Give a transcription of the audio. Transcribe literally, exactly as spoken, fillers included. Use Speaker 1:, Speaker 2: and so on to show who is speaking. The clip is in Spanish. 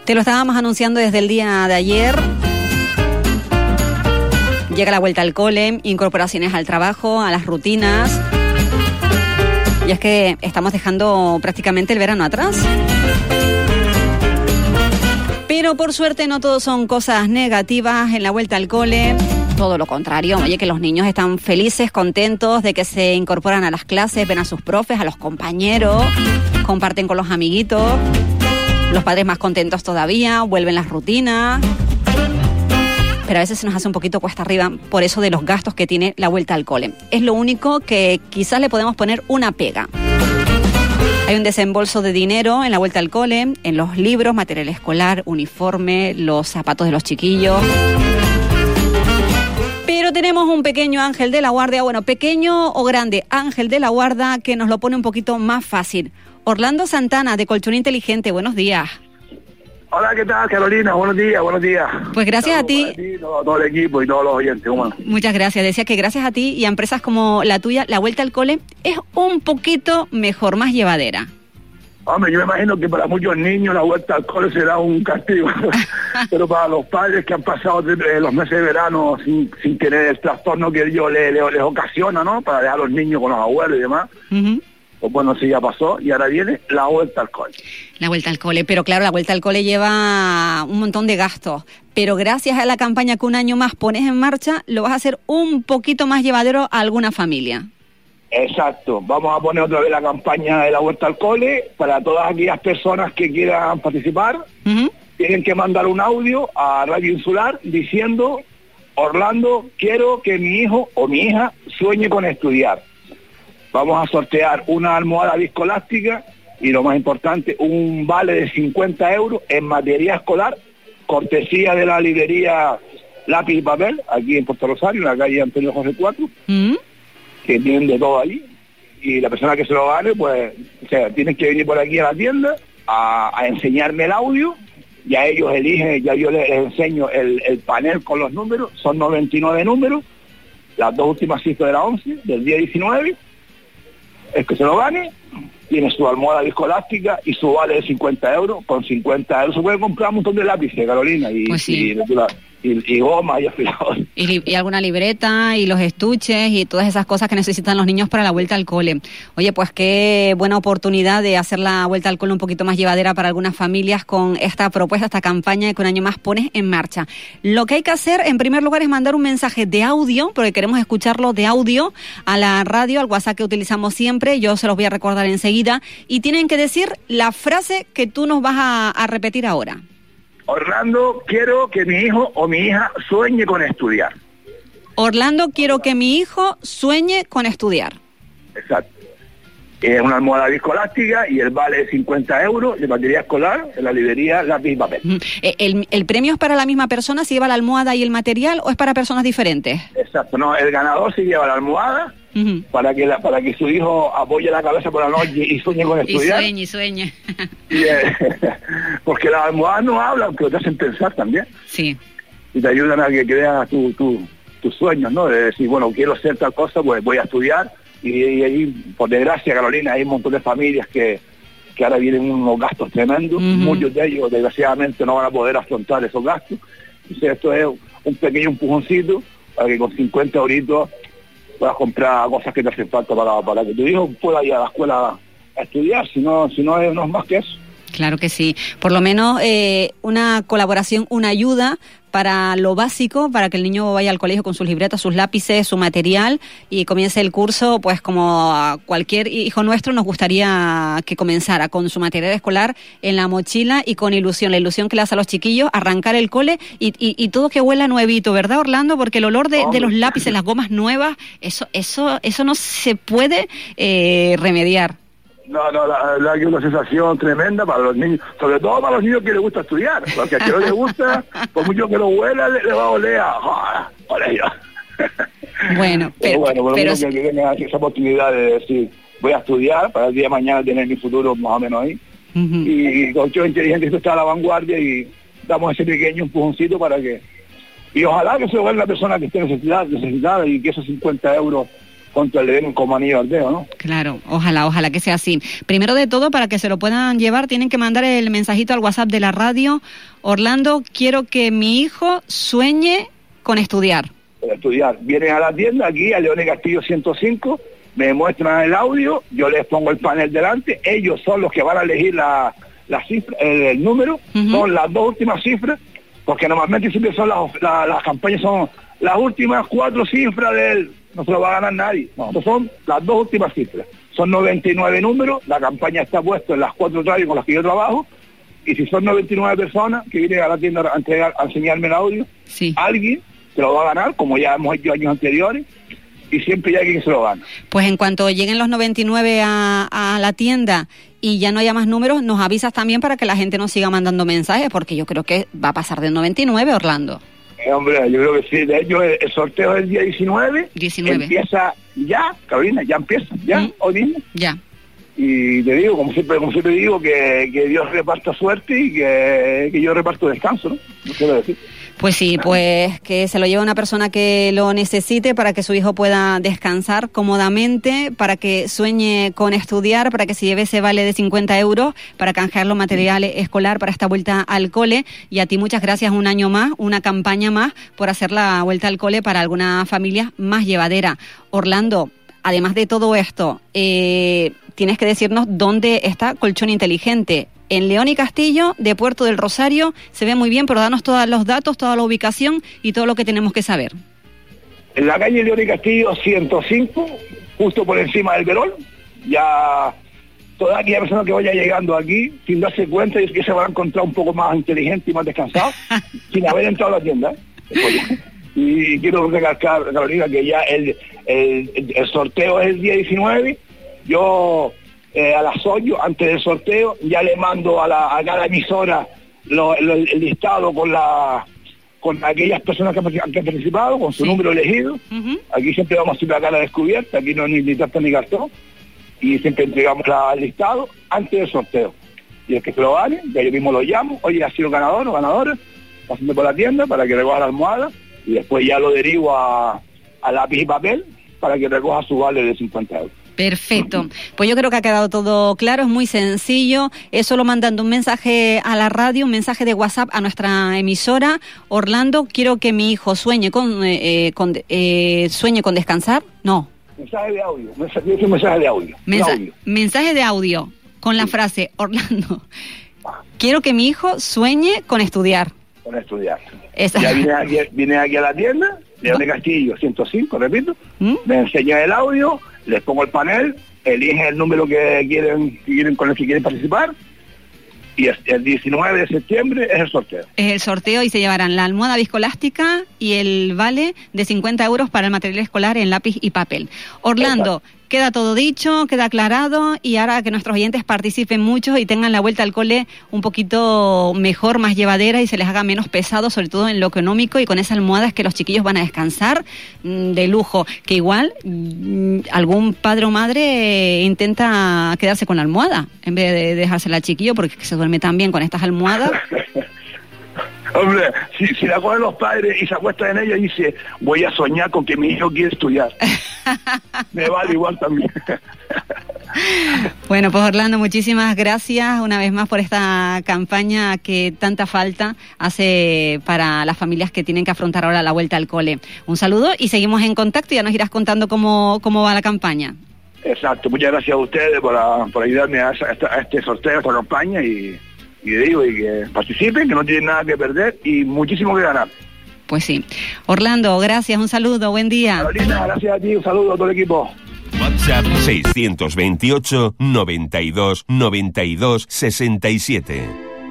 Speaker 1: Te lo estábamos anunciando desde el día de ayer. Llega la vuelta al cole, incorporaciones al trabajo, a las rutinas. Y es que estamos dejando prácticamente el verano atrás. Pero por suerte no todo son cosas negativas en la vuelta al cole. Todo lo contrario, oye, que los niños están felices, contentos de que se incorporan a las clases, ven a sus profes, a los compañeros, comparten con los amiguitos, los padres más contentos todavía, vuelven las rutinas. Pero a veces se nos hace un poquito cuesta arriba por eso de los gastos que tiene la vuelta al cole. Es lo único que quizás le podemos poner una pega. Hay un desembolso de dinero en la vuelta al cole, en los libros, material escolar, uniforme, los zapatos de los chiquillos. Pero tenemos un pequeño ángel de la guardia, bueno, pequeño o grande ángel de la guarda que nos lo pone un poquito más fácil. Orlando Santana, de Colchón Inteligente, buenos días.
Speaker 2: Hola, ¿qué tal, Carolina? Buenos días, buenos días.
Speaker 1: Pues gracias
Speaker 2: Saludos
Speaker 1: a ti.
Speaker 2: A ti todo, todo el equipo y todos los oyentes, humano.
Speaker 1: Muchas gracias. Decía que gracias a ti y a empresas como la tuya, la vuelta al cole es un poquito mejor, más llevadera.
Speaker 2: Hombre, yo me imagino que para muchos niños la vuelta al cole será un castigo, pero para los padres que han pasado de, los meses de verano sin, sin tener el trastorno que ellos les, les, les ocasiona, ¿no? Para dejar a los niños con los abuelos y demás. Uh-huh. Pues bueno, sí, ya pasó y ahora viene la vuelta al cole.
Speaker 1: La vuelta al cole, pero claro, la vuelta al cole lleva un montón de gastos, pero gracias a la campaña que un año más pones en marcha, lo vas a hacer un poquito más llevadero a alguna familia.
Speaker 2: Exacto, vamos a poner otra vez la campaña de la vuelta al cole para todas aquellas personas que quieran participar. Uh-huh. Tienen que mandar un audio a Radio Insular diciendo: Orlando, quiero que mi hijo o mi hija sueñe con estudiar. Vamos a sortear una almohada viscoelástica y, lo más importante, un vale de cincuenta euros en materia escolar, cortesía de la librería Lápiz y Papel, aquí en Puerto Rosario, en la calle Antonio José cuatro, ¿Mm? que tienen de todo allí. Y la persona que se lo gane, pues, o sea, tienen que venir por aquí a la tienda a, a enseñarme el audio. Ya ellos eligen, ya yo les enseño el, el panel con los números, son noventa y nueve números, las dos últimas cifras de la once, del día diecinueve. El que se lo gane tiene su almohada viscoelástica y su vale de cincuenta euros. Con cincuenta euros se puede comprar un montón de lápices, Carolina, y,
Speaker 1: pues sí.
Speaker 2: y, y, y goma y afiladores.
Speaker 1: Y, y alguna libreta y los estuches y todas esas cosas que necesitan los niños para la vuelta al cole. Oye, pues qué buena oportunidad de hacer la vuelta al cole un poquito más llevadera para algunas familias con esta propuesta, esta campaña que un año más pones en marcha. Lo que hay que hacer, en primer lugar, es mandar un mensaje de audio, porque queremos escucharlo de audio, a la radio, al WhatsApp que utilizamos siempre. Yo se los voy a recordar enseguida. Y tienen que decir la frase que tú nos vas a, a repetir ahora.
Speaker 2: Orlando, quiero que mi hijo o mi hija sueñe con estudiar.
Speaker 1: Orlando, quiero que mi hijo sueñe con estudiar.
Speaker 2: Exacto. Es una almohada viscoelástica y el vale es cincuenta euros de material escolar en la librería Lápiz y Papel.
Speaker 1: ¿El, ¿El premio es para la misma persona si lleva la almohada y el material o es para personas diferentes?
Speaker 2: Exacto, no, el ganador sí lleva la almohada uh-huh. para que la, para que su hijo apoye la cabeza por la noche y sueñe con estudiar.
Speaker 1: Y sueñe, y sueñe.
Speaker 2: Y, eh, porque las almohadas no hablan, pero te hacen pensar también.
Speaker 1: Sí.
Speaker 2: Y te ayudan a que creas tu, tu, tus sueños, ¿no? De decir, bueno, quiero hacer tal cosa, pues voy a estudiar. Y ahí, por desgracia, Carolina, hay un montón de familias que, que ahora vienen unos gastos tremendos. Uh-huh. Muchos de ellos, desgraciadamente, no van a poder afrontar esos gastos. Entonces, esto es un pequeño empujoncito para que con cincuenta euritos puedas comprar cosas que te hacen falta para, para que tu hijo pueda ir a la escuela a estudiar. Si no, si no, es, no es más que eso.
Speaker 1: Claro que sí. Por lo menos eh, una colaboración, una ayuda para lo básico, para que el niño vaya al colegio con sus libretas, sus lápices, su material y comience el curso, pues como a cualquier hijo nuestro nos gustaría que comenzara, con su material escolar en la mochila y con ilusión, la ilusión que le hace a los chiquillos, arrancar el cole y, y, y todo que huela nuevito, ¿verdad, Orlando? Porque el olor de, de los lápices, las gomas nuevas, eso, eso, eso no se puede eh, remediar.
Speaker 2: No, no, la verdad que es una sensación tremenda para los niños, sobre todo para los niños que les gusta estudiar, porque a quien no les gusta, por mucho que lo huela, le, le va a oler a... ¡Ah!
Speaker 1: Bueno, pero...
Speaker 2: bueno, por lo
Speaker 1: pero
Speaker 2: menos que tengan esa oportunidad de decir, voy a estudiar para el día de mañana tener mi futuro más o menos ahí. Uh-huh. Y, y Colchón Inteligente esto está a la vanguardia y damos ese pequeño empujoncito para que... Y ojalá que se lo gane la persona que esté necesitada, necesitada y que esos cincuenta euros contra le den como anillo al dedo, ¿no?
Speaker 1: Claro, ojalá, ojalá que sea así. Primero de todo, para que se lo puedan llevar, tienen que mandar el mensajito al WhatsApp de la radio. Orlando, quiero que mi hijo sueñe con estudiar.
Speaker 2: Con estudiar. Vienen a la tienda, aquí, a León y Castillo ciento cinco, me muestran el audio, yo les pongo el panel delante, ellos son los que van a elegir la, la cifra, el, el número, uh-huh. Son las dos últimas cifras, porque normalmente siempre son las, la, las campañas son las últimas cuatro cifras del... No se lo va a ganar nadie. No, son las dos últimas cifras. Son noventa y nueve números, la campaña está puesta en las cuatro radios con las que yo trabajo, y si son noventa y nueve personas que vienen a la tienda a, entregar, a enseñarme el audio, sí. Alguien se lo va a ganar, como ya hemos hecho años anteriores, y siempre hay alguien que se lo gana.
Speaker 1: Pues en cuanto lleguen los noventa y nueve a, a la tienda y ya no haya más números, nos avisas también para que la gente nos siga mandando mensajes, porque yo creo que va a pasar de noventa y nueve, Orlando.
Speaker 2: Eh, hombre, yo creo que sí. De hecho, el, el sorteo del día diecinueve, diecinueve empieza ya, Carolina, ya empieza, ya, ¿Mm? Hoy mismo.
Speaker 1: Ya.
Speaker 2: Y te digo, como siempre, como siempre digo, que, que Dios reparta suerte y que, que yo reparto descanso, ¿no? No quiero decir.
Speaker 1: Pues sí, pues que se lo lleve una persona que lo necesite para que su hijo pueda descansar cómodamente, para que sueñe con estudiar, para que se lleve ese vale de cincuenta euros para canjear los materiales escolar para esta vuelta al cole. Y a ti muchas gracias, un año más, una campaña más por hacer la vuelta al cole para algunas familias más llevadera. Orlando, además de todo esto, eh, tienes que decirnos dónde está Colchón Inteligente. En León y Castillo, de Puerto del Rosario, se ve muy bien, pero danos todos los datos, toda la ubicación y todo lo que tenemos que saber.
Speaker 2: En la calle León y Castillo ciento cinco, justo por encima del Verón, ya toda aquella persona que vaya llegando aquí, sin darse cuenta, es que se va a encontrar un poco más inteligente y más descansado, sin haber entrado a la tienda. ¿eh? Y quiero recalcar, Carolina, que ya el, el, el sorteo es el día diecinueve, yo... Eh, a las ocho, antes del sorteo, ya le mando a, la, a cada emisora lo, lo, el listado con la con aquellas personas que, que han participado, con su sí. número elegido. Uh-huh. Aquí siempre vamos siempre a cara descubierta, aquí no hay ni, ni tarta ni cartón, y siempre entregamos la, el listado antes del sorteo. Y el que se lo gane, ya yo mismo lo llamo, oye, ha sido ganador o ganadora, pasando por la tienda para que recoja la almohada, y después ya lo derivo a, a lápiz y papel para que recoja su vale de cincuenta euros.
Speaker 1: Perfecto. Pues yo creo que ha quedado todo claro, es muy sencillo, es solo mandando un mensaje a la radio, un mensaje de WhatsApp a nuestra emisora. Orlando, quiero que mi hijo sueñe con, eh, con eh, sueñe con descansar. No.
Speaker 2: Mensaje de audio, mensaje, mensaje de audio.
Speaker 1: Mensa-
Speaker 2: audio.
Speaker 1: Mensaje de audio con la sí. frase, Orlando, quiero que mi hijo sueñe con estudiar.
Speaker 2: Con estudiar. Esa. Ya viene aquí, viene aquí a la tienda, León de Castillo ciento cinco, repito, ¿Mm? Me enseña el audio, les pongo el panel, eligen el número que quieren, que quieren con el que quieren participar, y el diecinueve de septiembre es el sorteo.
Speaker 1: Es el sorteo y se llevarán la almohada viscolástica y el vale de cincuenta euros para el material escolar en lápiz y papel. Orlando, exacto. Queda todo dicho, queda aclarado, y ahora que nuestros oyentes participen mucho y tengan la vuelta al cole un poquito mejor, más llevadera, y se les haga menos pesado, sobre todo en lo económico, y con esa almohada es que los chiquillos van a descansar mmm, de lujo, que igual mmm, algún padre o madre intenta quedarse con la almohada en vez de dejársela al chiquillo, porque se duerme tan bien con estas almohadas.
Speaker 2: Hombre, si, si la cogen los padres y se acuestan en ella y dice, voy a soñar con que mi hijo quiere estudiar. Me vale igual también.
Speaker 1: Bueno, pues Orlando, muchísimas gracias una vez más por esta campaña que tanta falta hace para las familias que tienen que afrontar ahora la vuelta al cole. Un saludo y seguimos en contacto, y ya nos irás contando cómo, cómo va la campaña.
Speaker 2: Exacto, muchas gracias a ustedes por, a, por ayudarme a, a, a este sorteo, a esta campaña, y... y digo, y que participen, que no tienen nada que perder y muchísimo que ganar.
Speaker 1: Pues sí. Orlando, gracias, un saludo, buen día.
Speaker 2: Carolina, gracias a ti, un saludo a todo el equipo.
Speaker 3: WhatsApp seiscientos veintiocho, noventa y dos, noventa y dos, sesenta y siete.